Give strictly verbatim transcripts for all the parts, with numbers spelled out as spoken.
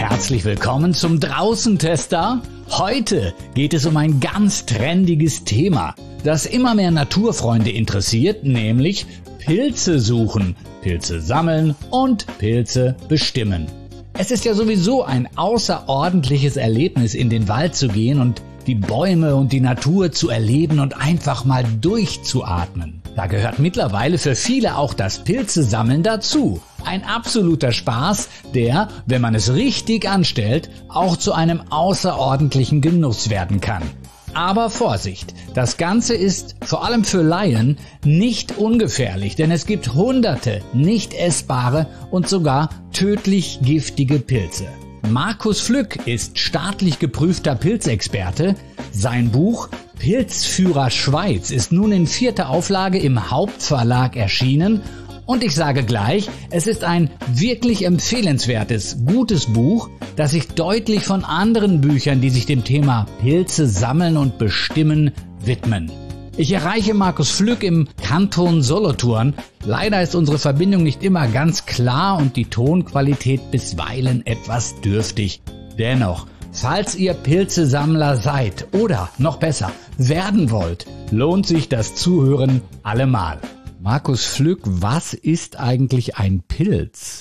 Herzlich willkommen zum Draußentester. Heute geht es um ein ganz trendiges Thema, das immer mehr Naturfreunde interessiert, nämlich Pilze suchen, Pilze sammeln und Pilze bestimmen. Es ist ja sowieso ein außerordentliches Erlebnis, in den Wald zu gehen und die Bäume und die Natur zu erleben und einfach mal durchzuatmen. Da gehört mittlerweile für viele auch das Pilzesammeln dazu. Ein absoluter Spaß, der, wenn man es richtig anstellt, auch zu einem außerordentlichen Genuss werden kann. Aber Vorsicht, das Ganze ist, vor allem für Laien, nicht ungefährlich, denn es gibt hunderte nicht essbare und sogar tödlich giftige Pilze. Markus Flück ist staatlich geprüfter Pilzexperte. Sein Buch Pilzführer Schweiz ist nun in vierter Auflage im Hauptverlag erschienen. Und ich sage gleich, es ist ein wirklich empfehlenswertes, gutes Buch, das sich deutlich von anderen Büchern, die sich dem Thema Pilze sammeln und bestimmen, widmen. Ich erreiche Markus Flück im Kanton Solothurn. Leider ist unsere Verbindung nicht immer ganz klar und die Tonqualität bisweilen etwas dürftig. Dennoch, falls ihr Pilzesammler seid oder, noch besser, werden wollt, lohnt sich das Zuhören allemal. Markus Flück, was ist eigentlich ein Pilz?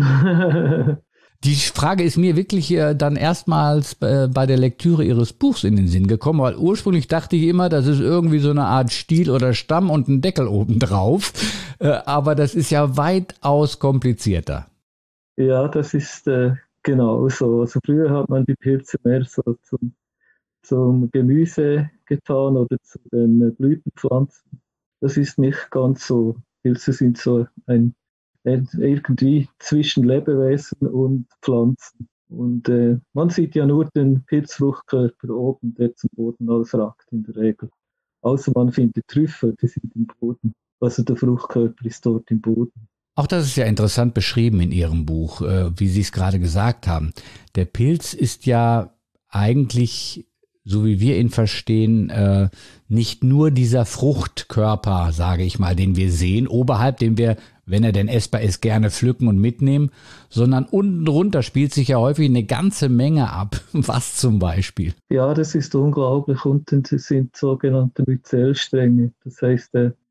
Die Frage ist mir wirklich äh, dann erstmals äh, bei der Lektüre Ihres Buchs in den Sinn gekommen, weil ursprünglich dachte ich immer, das ist irgendwie so eine Art Stiel oder Stamm und ein Deckel oben drauf. Äh, aber das ist ja weitaus komplizierter. Ja, das ist äh, genau so. Also früher hat man die Pilze mehr so zum, zum Gemüse getan oder zu den äh, Blütenpflanzen. Das ist nicht ganz so. Pilze sind so ein irgendwie zwischen Lebewesen und Pflanzen. Und äh, man sieht ja nur den Pilzfruchtkörper oben, der zum Boden ausragt in der Regel. Außer man findet Trüffel, die sind im Boden. Also der Fruchtkörper ist dort im Boden. Auch das ist ja interessant beschrieben in Ihrem Buch, äh, wie Sie es gerade gesagt haben. Der Pilz ist ja eigentlich, so wie wir ihn verstehen, äh, nicht nur dieser Fruchtkörper, sage ich mal, den wir sehen, oberhalb, den wir, wenn er denn essbar ist, gerne pflücken und mitnehmen, sondern unten drunter spielt sich ja häufig eine ganze Menge ab. Was zum Beispiel? Ja, das ist unglaublich. Unten sind sogenannte Myzelstränge. Das heißt,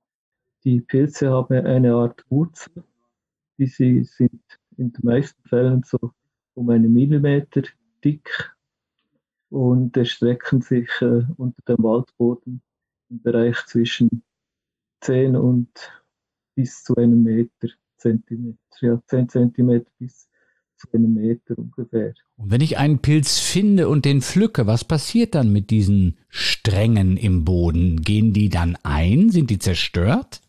die Pilze haben eine Art Wurzel, die sie sind in den meisten Fällen so um einen Millimeter dick und erstrecken sich äh, unter dem Waldboden im Bereich zwischen zehn und bis zu einem Meter, Zentimeter, ja, zehn Zentimeter bis zu einem Meter ungefähr. Und wenn ich einen Pilz finde und den pflücke, was passiert dann mit diesen Strängen im Boden? Gehen die dann ein? Sind die zerstört?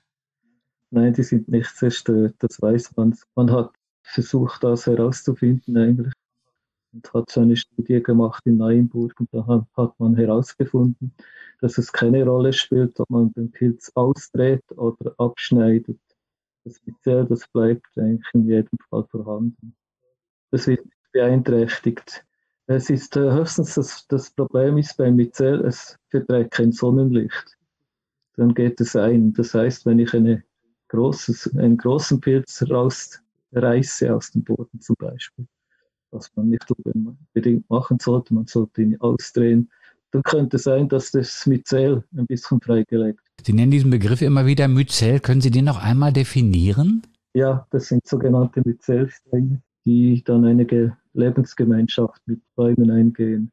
Nein, die sind nicht zerstört, das weiß man. Man hat versucht, das herauszufinden eigentlich und hat so eine Studie gemacht in Neuenburg und da hat, hat man herausgefunden, dass es keine Rolle spielt, ob man den Pilz ausdreht oder abschneidet. Das Myzel, das bleibt eigentlich in jedem Fall vorhanden. Das wird beeinträchtigt. Es ist äh, höchstens das, das Problem ist beim Myzel, es verträgt kein Sonnenlicht. Dann geht es ein. Das heißt, wenn ich eine großes, einen großen Pilz rausreiße aus dem Boden zum Beispiel, was man nicht unbedingt machen sollte, man sollte ihn ausdrehen, dann könnte es sein, dass das Myzel ein bisschen freigelegt wird. Sie nennen diesen Begriff immer wieder Myzel. Können Sie den noch einmal definieren? Ja, das sind sogenannte Myzelstränge, die dann eine Lebensgemeinschaft mit Bäumen eingehen.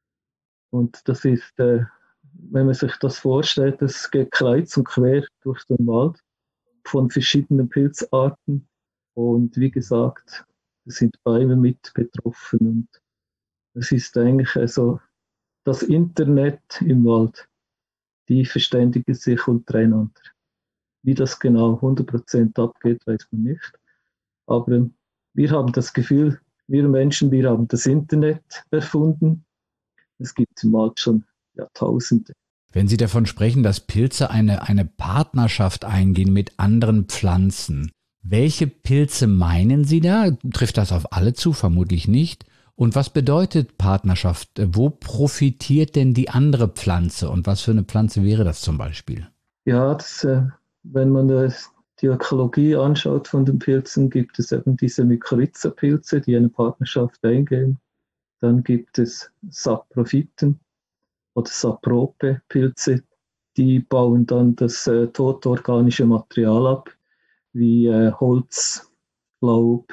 Und das ist, äh, wenn man sich das vorstellt, das geht kreuz und quer durch den Wald von verschiedenen Pilzarten. Und wie gesagt, es sind Bäume mit betroffen. Und es ist eigentlich also das Internet im Wald. Die verständigen sich untereinander. Wie das genau hundert Prozent abgeht, weiß man nicht. Aber wir haben das Gefühl, wir Menschen, wir haben das Internet erfunden. Es gibt im Wald schon Jahrtausende. Wenn Sie davon sprechen, dass Pilze eine, eine Partnerschaft eingehen mit anderen Pflanzen, welche Pilze meinen Sie da? Trifft das auf alle zu? Vermutlich nicht. Und was bedeutet Partnerschaft? Wo profitiert denn die andere Pflanze? Und was für eine Pflanze wäre das zum Beispiel? Ja, das, äh, wenn man äh, die Ökologie anschaut von den Pilzen, gibt es eben diese Mykorrhiza-Pilze, die eine Partnerschaft eingehen. Dann gibt es Saprophyten oder Saprope-Pilze, die bauen dann das äh, tote organische Material ab, wie äh, Holz, Laub,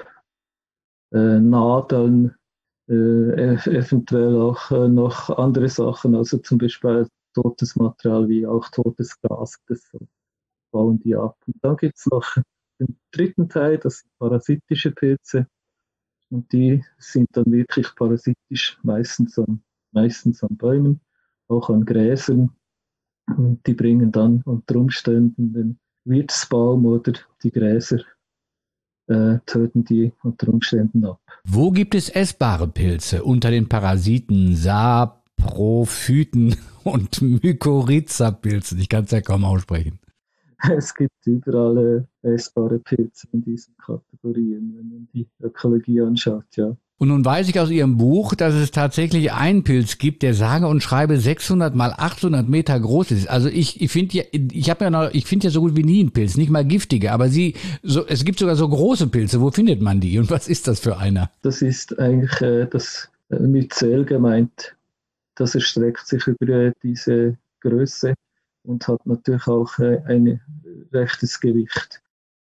äh, Nadeln, äh, eventuell auch äh, noch andere Sachen, also zum Beispiel totes Material wie auch totes Gras, das bauen die ab. Und dann gibt es noch den dritten Teil, das sind parasitische Pilze. Und die sind dann wirklich parasitisch, meistens an, meistens an Bäumen, auch an Gräsern. Und die bringen dann unter Umständen den Wirtsbaum oder die Gräser, äh, töten die unter Umständen ab. Wo gibt es essbare Pilze unter den Parasiten, Saprophyten und Mykorrhiza-Pilzen? Ich kann es ja kaum aussprechen. Es gibt überall äh, essbare Pilze in diesen Kategorien, wenn man die Ökologie anschaut, ja. Und nun weiß ich aus Ihrem Buch, dass es tatsächlich einen Pilz gibt, der sage und schreibe sechshundert mal achthundert Meter groß ist. Also ich, ich finde ja, ich habe ja noch, ich finde ja so gut wie nie einen Pilz, nicht mal giftige, aber Sie, so, es gibt sogar so große Pilze. Wo findet man die und was ist das für einer? Das ist eigentlich äh, das äh, Myzel gemeint. Das erstreckt sich über äh, diese Größe und hat natürlich auch äh, ein rechtes Gewicht.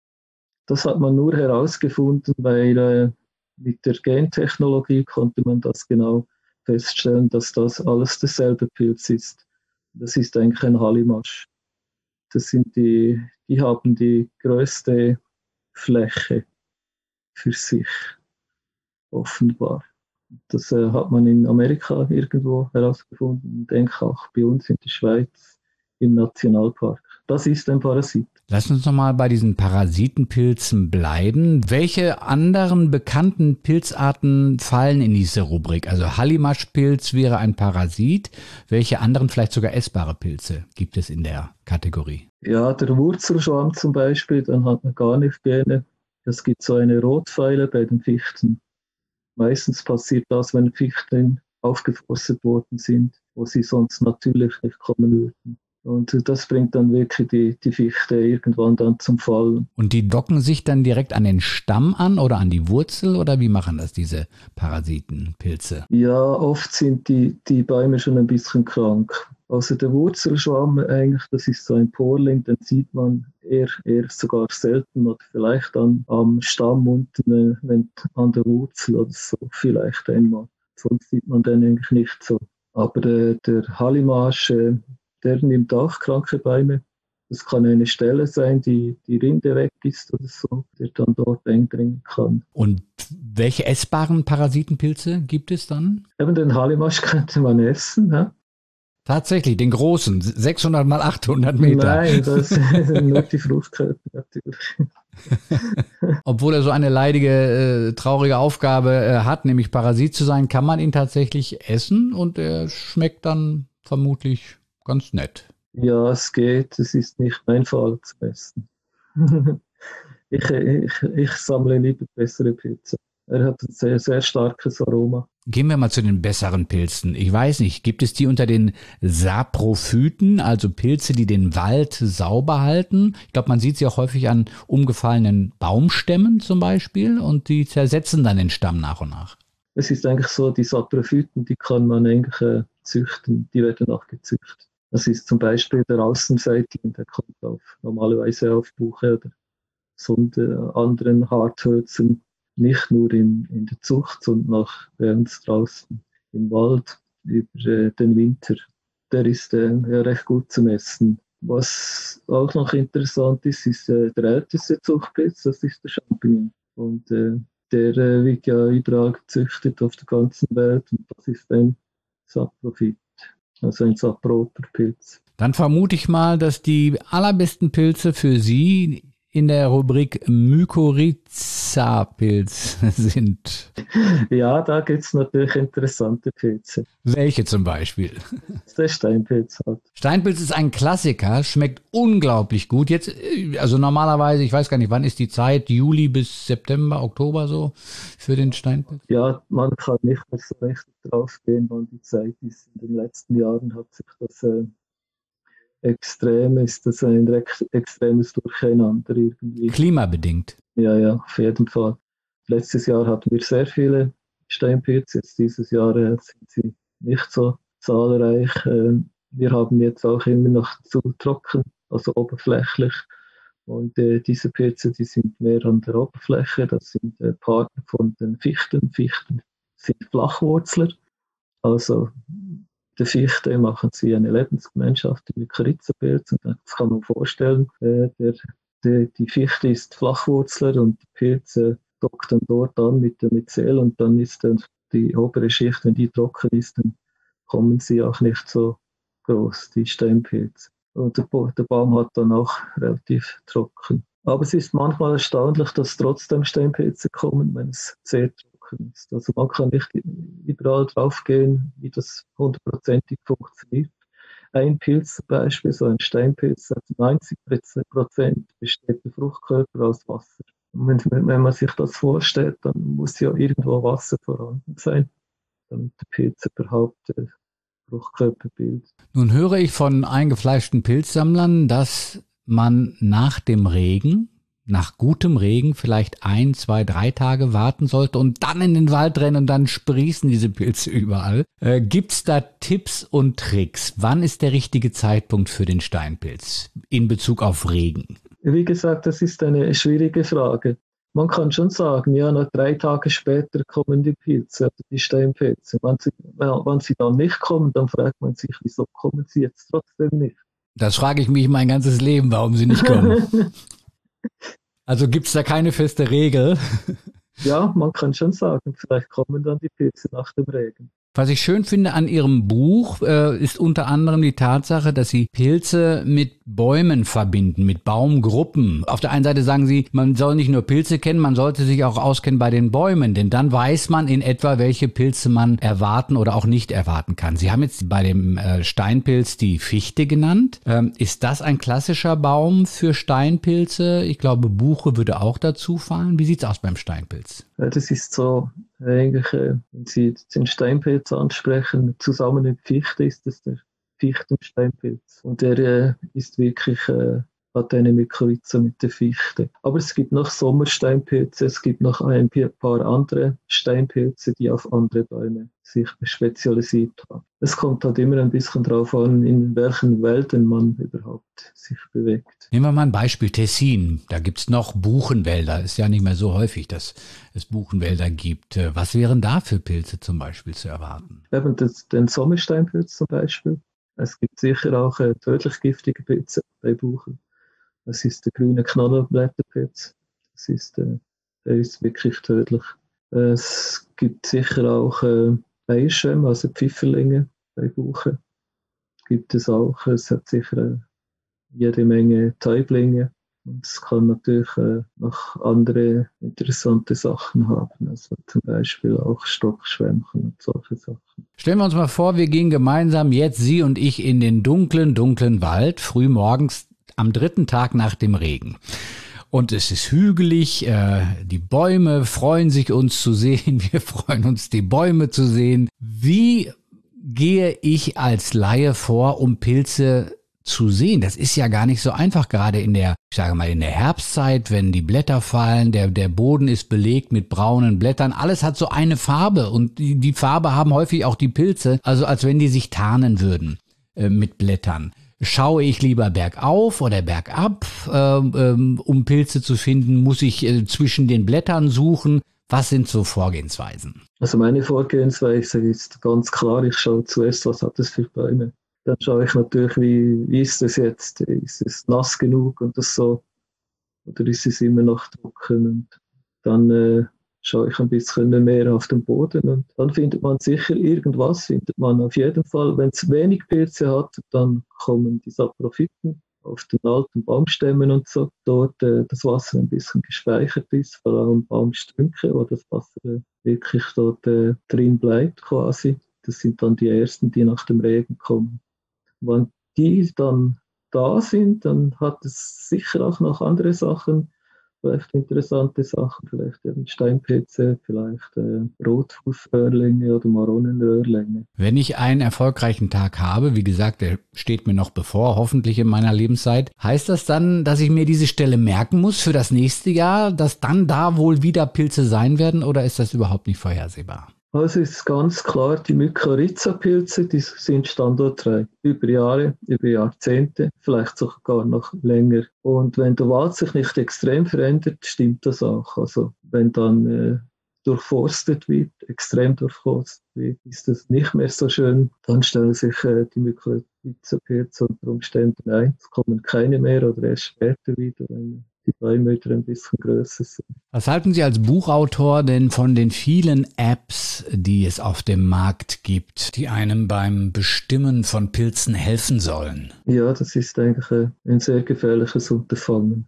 Das hat man nur herausgefunden, weil äh, mit der Gentechnologie konnte man das genau feststellen, dass das alles derselbe Pilz ist. Das ist eigentlich ein Hallimasch. Das sind die, die haben die größte Fläche für sich, offenbar. Das äh, hat man in Amerika irgendwo herausgefunden und denke auch bei uns in der Schweiz im Nationalpark. Das ist ein Parasit. Lass uns nochmal bei diesen Parasitenpilzen bleiben. Welche anderen bekannten Pilzarten fallen in diese Rubrik? Also Hallimaschpilz wäre ein Parasit. Welche anderen, vielleicht sogar essbare Pilze gibt es in der Kategorie? Ja, der Wurzelschwamm zum Beispiel, dann hat man gar nicht gerne. Es gibt so eine Rotpfeile bei den Fichten. Meistens passiert das, wenn Fichten aufgeforstet worden sind, wo sie sonst natürlich nicht kommen würden. Und das bringt dann wirklich die, die Fichte irgendwann dann zum Fallen. Und die docken sich dann direkt an den Stamm an oder an die Wurzel oder wie machen das diese Parasitenpilze? Ja, oft sind die, die Bäume schon ein bisschen krank. Also der Wurzelschwamm eigentlich, das ist so ein Porling, den sieht man eher, eher sogar selten oder vielleicht an, am Stamm unten, wenn, an der Wurzel oder so, vielleicht einmal. Sonst sieht man den eigentlich nicht so. Aber äh, der Hallimasch, äh, der nimmt auch kranke Bäume. Das kann eine Stelle sein, die die Rinde weg ist oder so, der dann dort eindringen kann. Und welche essbaren Parasitenpilze gibt es dann? Eben den Hallimasch könnte man essen, ja? Tatsächlich, den großen, sechshundert mal achthundert Meter. Nein, das sind nur die Fruchtkörper natürlich. Obwohl er so eine leidige, äh, traurige Aufgabe äh, hat, nämlich Parasit zu sein, kann man ihn tatsächlich essen und er schmeckt dann vermutlich ganz nett. Ja, es geht. Es ist nicht mein Fall zum Essen. ich, ich, ich sammle lieber bessere Pilze. Er hat ein sehr, sehr starkes Aroma. Gehen wir mal zu den besseren Pilzen. Ich weiß nicht, gibt es die unter den Saprophyten, also Pilze, die den Wald sauber halten? Ich glaube, man sieht sie auch häufig an umgefallenen Baumstämmen zum Beispiel und die zersetzen dann den Stamm nach und nach. Es ist eigentlich so, die Saprophyten, die kann man eigentlich äh, züchten, die werden auch gezüchtet. Das ist zum Beispiel der Außenseitling, der kommt auf, normalerweise auf Buche oder sondern anderen Harthölzern, nicht nur in, in der Zucht, sondern auch bei uns draußen im Wald über äh, den Winter. Der ist äh, ja recht gut zum Essen. Was auch noch interessant ist, ist äh, der älteste Zuchtpilz, das ist der Champignon. Und äh, der äh, wird ja überall gezüchtet auf der ganzen Welt und das ist ein Saprophyt. Also ein Saproperpilz. Dann vermute ich mal, dass die allerbesten Pilze für Sie in der Rubrik Mykorrhiza-Pilz sind. Ja, da gibt es natürlich interessante Pilze. Welche zum Beispiel? Der Steinpilz hat. Steinpilz ist ein Klassiker, schmeckt unglaublich gut. Jetzt, also normalerweise, ich weiß gar nicht, wann ist die Zeit? Juli bis September, Oktober so für den Steinpilz? Ja, man kann nicht mehr so richtig drauf gehen, wann die Zeit ist. In den letzten Jahren hat sich das äh, extrem ist das ein ex extremes Durcheinander irgendwie. Klimabedingt. Ja, ja, auf jeden Fall. Letztes Jahr hatten wir sehr viele Steinpilze, jetzt dieses Jahr äh, sind sie nicht so zahlreich. Äh, wir haben jetzt auch immer noch zu trocken, also oberflächlich. Und äh, diese Pilze, die sind mehr an der Oberfläche, das sind äh, Partner von den Fichten. Fichten sind Flachwurzler, also der Fichte machen sie eine Lebensgemeinschaft mit Mykorrhizapilz. Und das kann man vorstellen, äh, der, der, die Fichte ist Flachwurzler und die Pilze dockt dann dort an mit der Myzel und dann ist dann die obere Schicht, wenn die trocken ist, dann kommen sie auch nicht so groß, die Steinpilze. Und der, der Baum hat dann auch relativ trocken. Aber es ist manchmal erstaunlich, dass trotzdem Steinpilze kommen, wenn es sehr trocken ist. Also man kann nicht überall drauf gehen, wie das hundertprozentig funktioniert. Ein Pilz zum Beispiel, so ein Steinpilz, hat neunzig Prozent besteht der Fruchtkörper aus Wasser. Und wenn, wenn man sich das vorstellt, dann muss ja irgendwo Wasser vorhanden sein, damit der Pilz überhaupt äh, Fruchtkörper bildet. Nun höre ich von eingefleischten Pilzsammlern, dass man nach dem Regen, nach gutem Regen, vielleicht ein, zwei, drei Tage warten sollte und dann in den Wald rennen und dann sprießen diese Pilze überall. Äh, gibt's da Tipps und Tricks? Wann ist der richtige Zeitpunkt für den Steinpilz in Bezug auf Regen? Wie gesagt, das ist eine schwierige Frage. Man kann schon sagen, ja, nach drei Tage später kommen die Pilze, also die Steinpilze. Wenn sie, wenn sie dann nicht kommen, dann fragt man sich, wieso kommen sie jetzt trotzdem nicht? Das frage ich mich mein ganzes Leben, warum sie nicht kommen. Also gibt es da keine feste Regel? Ja, man kann schon sagen, vielleicht kommen dann die Pilze nach dem Regen. Was ich schön finde an Ihrem Buch, äh, ist unter anderem die Tatsache, dass Sie Pilze mit Bäumen verbinden, mit Baumgruppen. Auf der einen Seite sagen Sie, man soll nicht nur Pilze kennen, man sollte sich auch auskennen bei den Bäumen, denn dann weiß man in etwa, welche Pilze man erwarten oder auch nicht erwarten kann. Sie haben jetzt bei dem äh, Steinpilz die Fichte genannt. Ähm, ist das ein klassischer Baum für Steinpilze? Ich glaube, Buche würde auch dazu fallen. Wie sieht's aus beim Steinpilz? Ja, das ist so, eigentlich, äh, wenn Sie den Steinpilz ansprechen, zusammen mit Fichte ist das der Fichtensteinpilz. Und der äh, ist wirklich, äh, hat eine Mykorrhiza mit der Fichte. Aber es gibt noch Sommersteinpilze, es gibt noch ein paar andere Steinpilze, die auf andere Bäume sich spezialisiert haben. Es kommt halt immer ein bisschen drauf an, in welchen Wäldern man überhaupt sich bewegt. Nehmen wir mal ein Beispiel, Tessin. Da gibt's noch Buchenwälder. Ist ja nicht mehr so häufig, dass es Buchenwälder gibt. Was wären da für Pilze zum Beispiel zu erwarten? Eben das, den Sommersteinpilz zum Beispiel. Es gibt sicher auch äh, tödlich giftige Pilze bei Buchen. Das ist der grüne Knollenblätterpilz. Das ist, äh, der ist wirklich tödlich. Äh, es gibt sicher auch äh, Eierschwämme, also Pfifferlinge bei Buchen. Gibt es auch. Es hat sicher äh, jede Menge Täublinge. Und es kann natürlich äh, noch andere interessante Sachen haben, also zum Beispiel auch Stockschwämmchen und solche Sachen. Stellen wir uns mal vor, wir gehen gemeinsam jetzt, Sie und ich, in den dunklen, dunklen Wald, früh morgens am dritten Tag nach dem Regen. Und es ist hügelig, äh, die Bäume freuen sich, uns zu sehen, wir freuen uns, die Bäume zu sehen. Wie gehe ich als Laie vor, um Pilze zu sehen? Das ist ja gar nicht so einfach, gerade in der, ich sage mal, in der Herbstzeit, wenn die Blätter fallen, der, der Boden ist belegt mit braunen Blättern, alles hat so eine Farbe und die, die Farbe haben häufig auch die Pilze, also als wenn die sich tarnen würden äh, mit Blättern. Schaue ich lieber bergauf oder bergab, äh, ähm, um Pilze zu finden? Muss ich äh, zwischen den Blättern suchen? Was sind so Vorgehensweisen? Also meine Vorgehensweise ist ganz klar, ich schaue zuerst, was hat es für Bäume. Dann schaue ich natürlich, wie, wie ist es jetzt? Ist es nass genug und das so? Oder ist es immer noch trocken? Und dann äh, schaue ich ein bisschen mehr auf den Boden und dann findet man sicher irgendwas, findet man auf jeden Fall. Wenn es wenig Pilze hat, dann kommen die Saprophyten auf den alten Baumstämmen und so. Dort äh, das Wasser ein bisschen gespeichert ist, vor allem Baumstrünke, wo das Wasser äh, wirklich dort äh, drin bleibt quasi. Das sind dann die ersten, die nach dem Regen kommen. Wenn die dann da sind, dann hat es sicher auch noch andere Sachen. vielleicht interessante Sachen, vielleicht eben Steinpilze, vielleicht äh, Rotfußröhrlinge oder Maronenröhrlinge. Wenn ich einen erfolgreichen Tag habe, wie gesagt, der steht mir noch bevor, hoffentlich in meiner Lebenszeit, heißt das dann, dass ich mir diese Stelle merken muss für das nächste Jahr, dass dann da wohl wieder Pilze sein werden, oder ist das überhaupt nicht vorhersehbar? Also ist ganz klar, die Mykorrhiza-Pilze, die sind standortreich über Jahre, über Jahrzehnte, vielleicht sogar noch länger. Und wenn der Wald sich nicht extrem verändert, stimmt das auch. Also wenn dann äh, durchforstet wird, extrem durchforstet wird, ist das nicht mehr so schön, dann stellen sich äh, die Mykorrhiza-Pilze unter Umständen ein. Es kommen keine mehr oder erst später wieder, wenn die Bäume wieder ein bisschen größer sind. Was halten Sie als Buchautor denn von den vielen Apps, die es auf dem Markt gibt, die einem beim Bestimmen von Pilzen helfen sollen? Ja, das ist eigentlich ein, ein sehr gefährliches Unterfangen.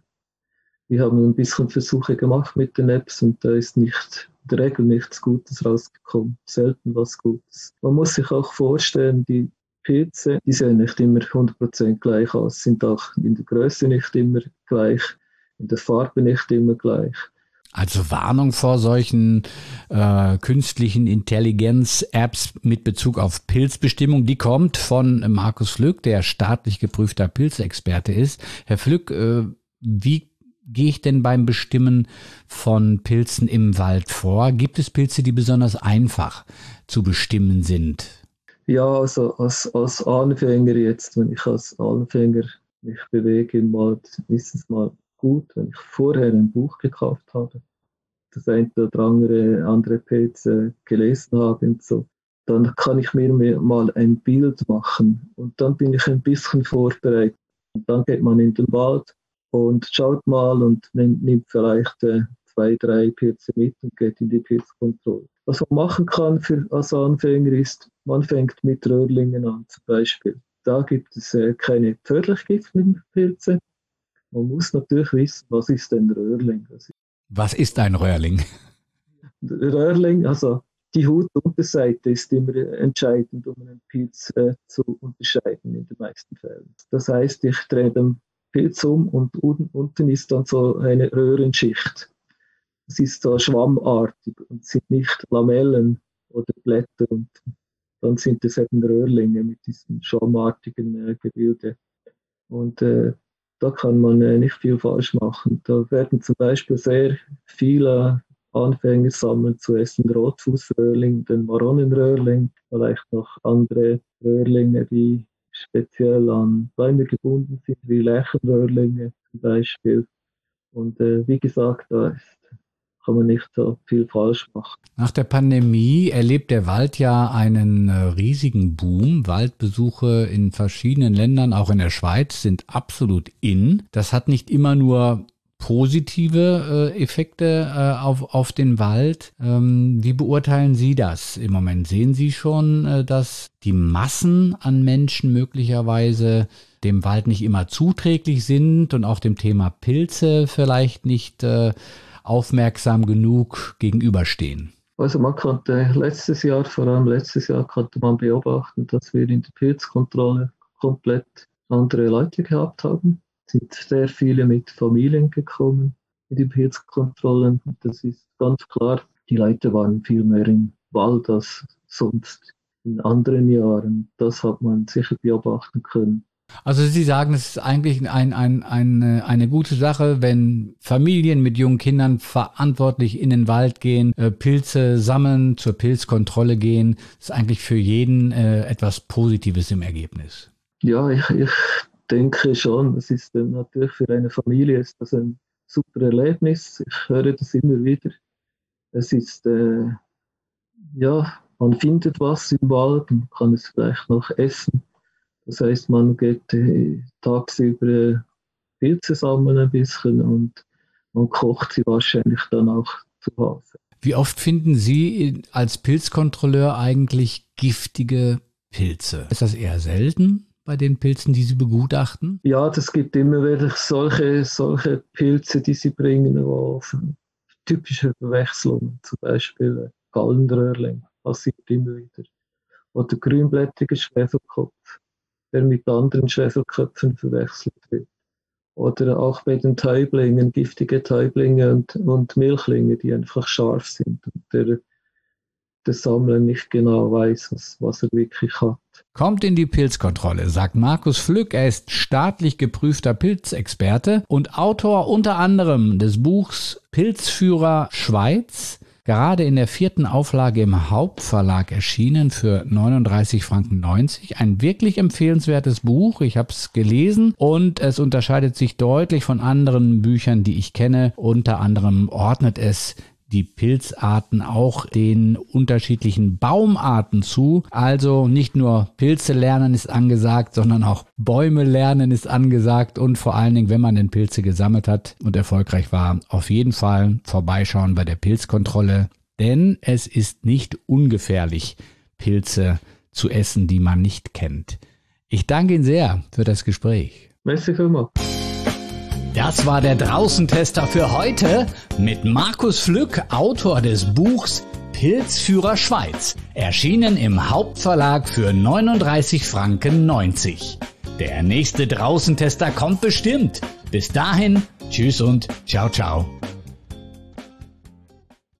Wir haben ein bisschen Versuche gemacht mit den Apps und da ist nicht, in der Regel nichts Gutes rausgekommen, selten was Gutes. Man muss sich auch vorstellen, die Pilze, die sehen nicht immer hundert Prozent gleich aus, sind auch in der Größe nicht immer gleich, in der Farbe nicht immer gleich. Also Warnung vor solchen äh, künstlichen Intelligenz-Apps mit Bezug auf Pilzbestimmung, die kommt von Markus Flück, der staatlich geprüfter Pilzexperte ist. Herr Flück, äh, wie gehe ich denn beim Bestimmen von Pilzen im Wald vor? Gibt es Pilze, die besonders einfach zu bestimmen sind? Ja, also als, als Anfänger jetzt, wenn ich als Anfänger mich bewege im Wald, ist es mal gut, wenn ich vorher ein Buch gekauft habe, das eine oder andere, andere Pilze gelesen habe und so, dann kann ich mir mal ein Bild machen und dann bin ich ein bisschen vorbereitet. Und dann geht man in den Wald und schaut mal und nimmt, nimmt vielleicht äh, zwei, drei Pilze mit und geht in die Pilzkontrolle. Was man machen kann für, als Anfänger ist, man fängt mit Röhrlingen an zum Beispiel. Da gibt es äh, keine tödlichen Pilze. Man muss natürlich wissen, was ist ein Röhrling. Was ist ein Röhrling? Röhrling, also die Hutunterseite ist immer entscheidend, um einen Pilz äh, zu unterscheiden in den meisten Fällen. Das heißt, ich drehe den Pilz um und unten, unten ist dann so eine Röhrenschicht. Es ist so schwammartig und sind nicht Lamellen oder Blätter und dann sind es eben Röhrlinge mit diesem schwammartigen äh, Gebilde. Und äh, da kann man äh, nicht viel falsch machen. Da werden zum Beispiel sehr viele Anfänger sammeln zuerst den Rotfußröhrling, den Maronenröhrling, vielleicht noch andere Röhrlinge, die speziell an Bäume gebunden sind, wie Lärchenröhrlinge zum Beispiel. Und äh, wie gesagt, da ist, kann man nicht so viel falsch machen. Nach der Pandemie erlebt der Wald ja einen äh, riesigen Boom. Waldbesuche in verschiedenen Ländern, auch in der Schweiz, sind absolut in. Das hat nicht immer nur positive äh, Effekte äh, auf, auf den Wald. Ähm, wie beurteilen Sie das im Moment? Sehen Sie schon, äh, dass die Massen an Menschen möglicherweise dem Wald nicht immer zuträglich sind und auch dem Thema Pilze vielleicht nicht äh, aufmerksam genug gegenüberstehen? Also man konnte letztes Jahr, vor allem letztes Jahr, konnte man beobachten, dass wir in der Pilzkontrolle komplett andere Leute gehabt haben. Es sind sehr viele mit Familien gekommen in die Pilzkontrollen. Das ist ganz klar, die Leute waren viel mehr im Wald als sonst in anderen Jahren. Das hat man sicher beobachten können. Also Sie sagen, es ist eigentlich ein, ein, eine, eine gute Sache, wenn Familien mit jungen Kindern verantwortlich in den Wald gehen, äh, Pilze sammeln, zur Pilzkontrolle gehen. Das ist eigentlich für jeden äh, etwas Positives im Ergebnis. Ja, ich, ich denke schon. Es ist äh, natürlich für eine Familie ist das ein super Erlebnis. Ich höre das immer wieder. Es ist, äh, ja, man findet was im Wald, man kann es vielleicht noch essen. Das heißt, man geht äh, tagsüber Pilze sammeln ein bisschen und man kocht sie wahrscheinlich dann auch zu Hause. Wie oft finden Sie als Pilzkontrolleur eigentlich giftige Pilze? Ist das eher selten bei den Pilzen, die Sie begutachten? Ja, das gibt immer wieder solche, solche Pilze, die sie bringen, wo typische Verwechslungen, zum Beispiel Gallenröhrling, passiert immer wieder. Oder grünblättriger Schwefelkopf, der mit anderen Schwefelköpfen verwechselt wird. Oder auch bei den Täublingen, giftige Täublinge und, und Milchlinge, die einfach scharf sind. Und der, der Sammler nicht genau weiß, was, was er wirklich hat. Kommt in die Pilzkontrolle, sagt Markus Flück. Er ist staatlich geprüfter Pilzexperte und Autor unter anderem des Buchs Pilzführer Schweiz. Gerade in der vierten Auflage im Hauptverlag erschienen für neununddreißig Franken neunzig. Ein wirklich empfehlenswertes Buch. Ich habe es gelesen und es unterscheidet sich deutlich von anderen Büchern, die ich kenne. Unter anderem ordnet es die Pilzarten auch den unterschiedlichen Baumarten zu. Also nicht nur Pilze lernen ist angesagt, sondern auch Bäume lernen ist angesagt und vor allen Dingen, wenn man denn Pilze gesammelt hat und erfolgreich war, auf jeden Fall vorbeischauen bei der Pilzkontrolle, denn es ist nicht ungefährlich, Pilze zu essen, die man nicht kennt. Ich danke Ihnen sehr für das Gespräch. Merci vielmals. Das war der Draußentester für heute mit Markus Flück, Autor des Buchs Pilzführer Schweiz, erschienen im Hauptverlag für neununddreißig Franken neunzig. Der nächste Draußentester kommt bestimmt. Bis dahin, tschüss und ciao, ciao.